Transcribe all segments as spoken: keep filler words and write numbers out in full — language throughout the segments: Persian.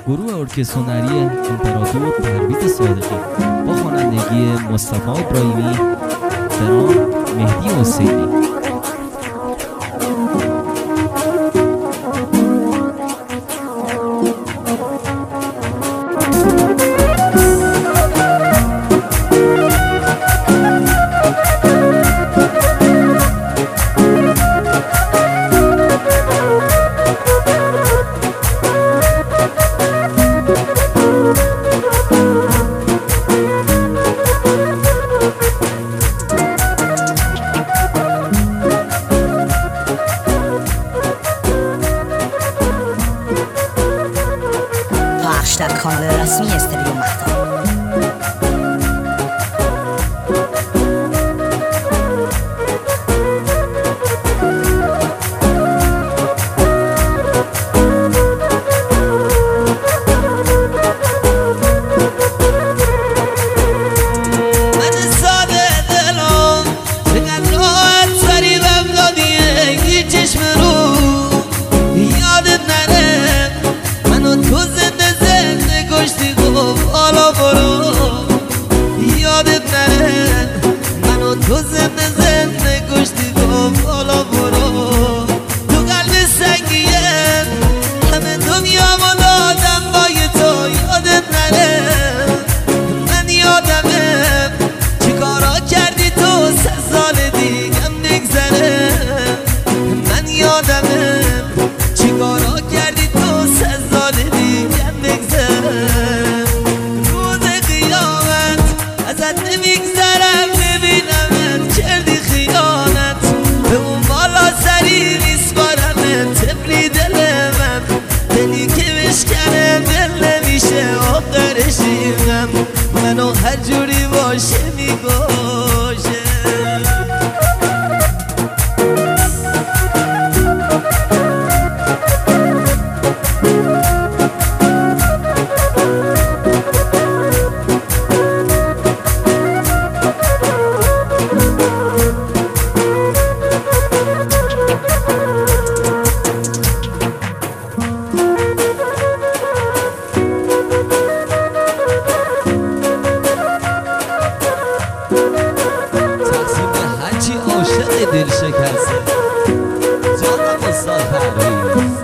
گروه ارکستر هنری امپراتور پرویز صادقی با خوانندگی مصطفی ابراهیمی، درام مهدی حسینی. در کانال رسمی استریو مهتاب. تو زنده زنده کشتی گفت بالا برو تو قلب سنگیه همه دنیا ما دادم بای تو یادت نره من یادمه چی کارا کردی تو سه سال دیگم نگذره من یادمه چی کارا کردی تو سه سال دیگم نگذره روز قیامت ازت نمیگذرم ببینم کردی خیانت به اون بالا سری میسپارم تفلی دل من دلی که بشکنه دل نمیشه آخرشیم منو هر جوری باشه میگوشه دل شکسته جانم استاد پرویز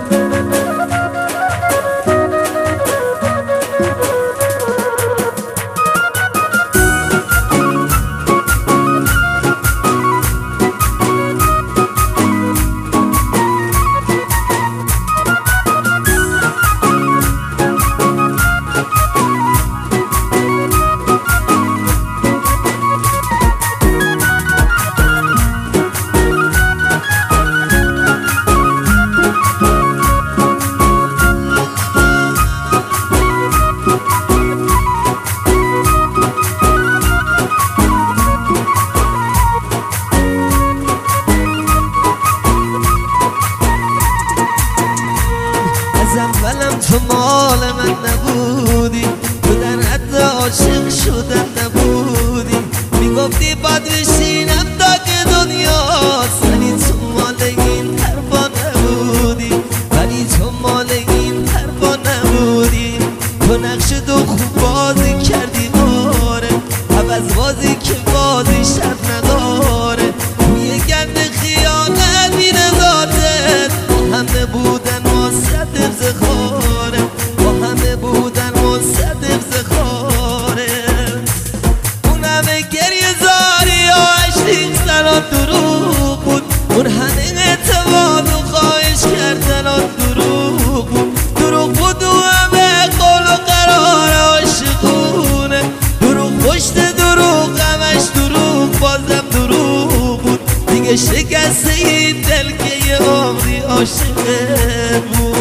اولم تو مال من نبودی تو در حد عاشق شدن نبودی میگفتی باد بشینم تا که دنیاست ولی تو مال این حرفا نبودی ولی تو مال این حرفا نبودی تو نقش دو خوب بازی کردی آره عوض بازی که بازی شب نداره توی گرد خیانت بینه ذاتت همه بودن مصدف زخاره با همه بودن مصدف زخاره اون همه گریه زاری و عشقی سران دروغ بود اون همه اعتماد و خواهش کردن و دروغ بود دروغ بود و همه قول و قرار عاشقونه دروغ پشت دروغ همش دروغ بازم دروغ بود دیگه شکسته این دل که یه عمری عاشقه بود